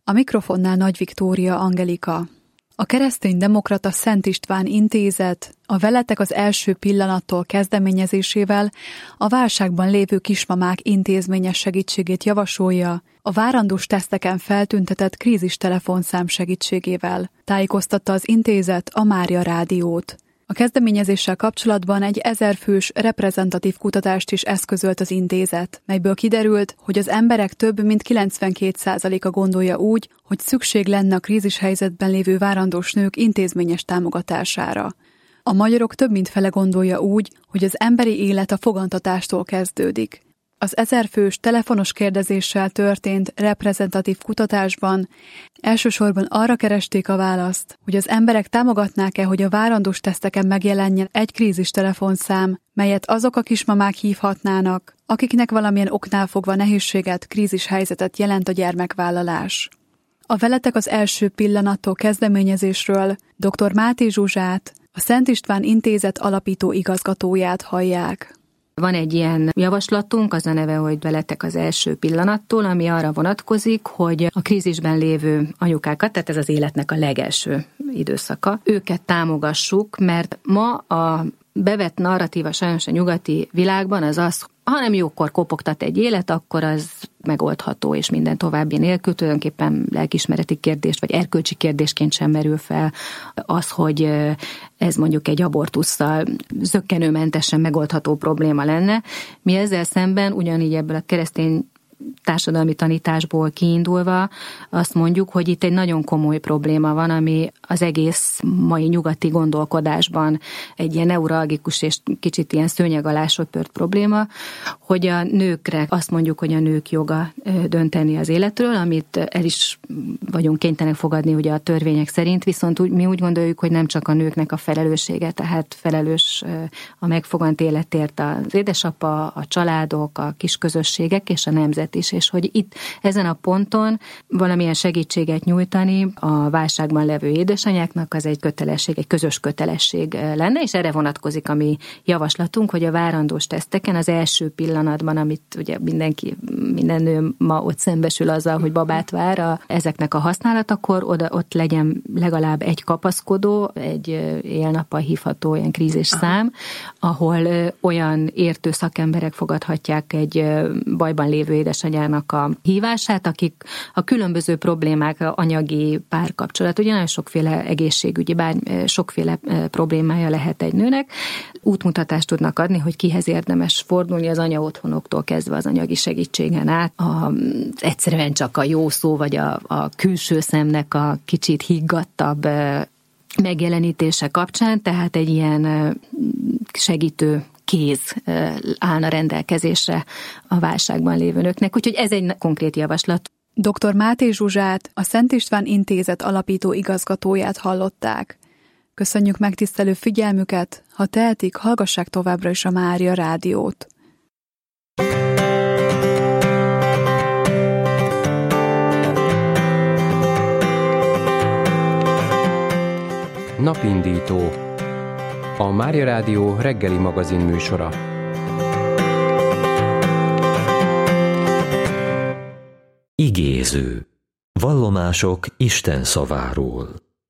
A mikrofonnál Nagy Viktória Angelika. A Keresztény-demokrata Szent István Intézet a Veletek az első pillanattól kezdeményezésével a válságban lévő kismamák intézményes segítségét javasolja a várandós teszteken feltüntetett krízistelefonszám segítségével, tájékoztatta az intézet a Mária Rádiót. A kezdeményezéssel kapcsolatban egy 1000 fős reprezentatív kutatást is eszközölt az intézet, melyből kiderült, hogy az emberek több mint 92%-a gondolja úgy, hogy szükség lenne a krízishelyzetben lévő várandós nők intézményes támogatására. A magyarok több mint fele gondolja úgy, hogy az emberi élet a fogantatástól kezdődik. Az 1000 fős telefonos kérdezéssel történt reprezentatív kutatásban elsősorban arra keresték a választ, hogy az emberek támogatnák-e, hogy a várandós teszteken megjelenjen egy krízistelefonszám, melyet azok a kismamák hívhatnának, akiknek valamilyen oknál fogva nehézséget, krízishelyzetet jelent a gyermekvállalás. A Veletek az első pillanattól kezdeményezésről dr. Máté Zsuzsát, a Szent István Intézet alapító igazgatóját hallják. Van egy ilyen javaslatunk, az a neve, hogy Veletek az első pillanattól, ami arra vonatkozik, hogy a krízisben lévő anyukákat, tehát ez az életnek a legelső időszaka, őket támogassuk, mert ma a bevett narratíva sajnos a nyugati világban az, ha nem jókor kopogtat egy élet, akkor az megoldható, és minden további nélkül tulajdonképpen lelkiismereti kérdés, vagy erkölcsi kérdésként sem merül fel az, hogy ez mondjuk egy abortusszal zökkenőmentesen megoldható probléma lenne. Mi ezzel szemben ugyanígy ebből a keresztény társadalmi tanításból kiindulva azt mondjuk, hogy itt egy nagyon komoly probléma van, ami az egész mai nyugati gondolkodásban egy ilyen neuralgikus és kicsit ilyen szőnyeg alá söpört probléma, hogy a nőkre azt mondjuk, hogy a nők joga dönteni az életről, amit el is vagyunk kénytelenek fogadni ugye a törvények szerint, viszont mi úgy gondoljuk, hogy nem csak a nőknek a felelőssége, tehát felelős a megfogant életért az édesapa, a családok, a kisközösségek és a nemzet is, és hogy itt ezen a ponton valamilyen segítséget nyújtani a válságban levő édesanyáknak, az egy kötelesség, egy közös kötelesség lenne, és erre vonatkozik a mi javaslatunk, hogy a várandós teszteken az első pillanatban, amit ugye minden nő ma ott szembesül azzal, hogy babát vár, ezeknek a használatakor ott legyen legalább egy kapaszkodó, egy éjjel-nappal hívható ilyen krízisszám, ahol olyan értő szakemberek fogadhatják egy bajban lévő édesanyának a hívását, akik a különböző problémák, anyagi párkapcsolat, ugye nagyon sokféle egészségügyi, sokféle problémája lehet egy nőnek, útmutatást tudnak adni, hogy kihez érdemes fordulni az anyaotthonoktól kezdve az anyagi segítségen át, egyszerűen csak a jó szó, vagy a külső szemnek a kicsit higgadtabb megjelenítése kapcsán, tehát egy ilyen segítő kéz állna rendelkezésre a válságban lévő nőknek. Úgyhogy ez egy konkrét javaslat. Dr. Máté Zsuzsát, a Szent István Intézet alapító igazgatóját hallották. Köszönjük megtisztelő figyelmüket, ha tehetik, hallgassák továbbra is a Mária Rádiót. Napindító. A Mária Rádió reggeli magazin műsora. Igéző. Vallomások Isten szaváról.